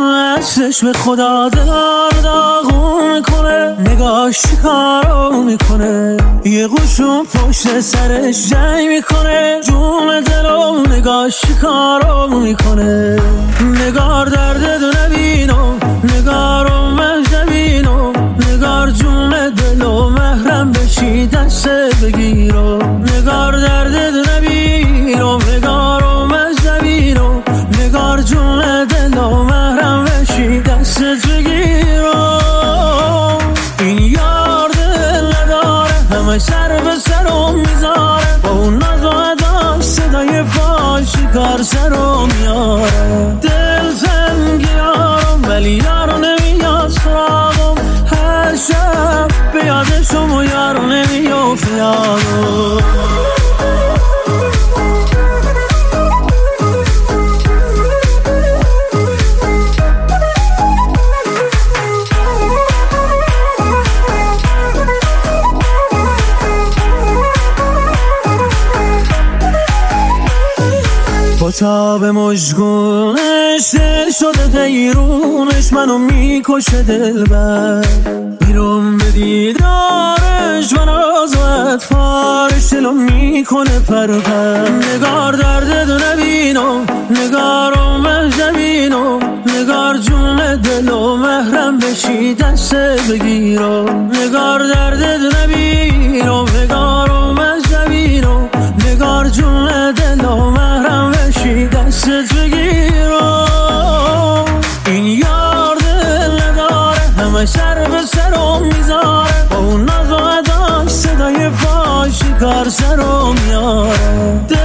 چشم خدا دلار داغون میکنه، نگاش چیکارو میکنه، یه قشون پشت سرش جنگ میکنه، جون دلو نگاش چیکارو میکنه. نگار درد دو نبینو، نگارو مجنبینو، نگار جون دلو محرم بشی دست بگیرو. نگار درد دو نبینو، نگارو مجنبینو، نگار جون دلو محرم بشی دست بگیرو. این یار دل نداره، همه سر به سرم میذاره، با اون ناز و ادا صدای پاش کار سرم میاره. دل زنگی یارم ولی یارو نمیاد سراغم، هر شب به یادشم و یارو نمیافت یادم. با تاب مژگونش دل شده حیرونش، منو میکشه دلبر، بیرون به دیدارش من از و اطفارش دلو میکنه پرپر. نگار درد دو نبینم، نگارو مجنبینم، نگار جون دلو محرم بشی دست بگیرم. نگار درد دو نبینم، نگارو مجنبینم، نگار جون دلو محرم بشی دست بگیرم. این یار دل نداره، همه سر به سرم میذاره، با اون ناز و ادا صدای پاش کار سرم میاره.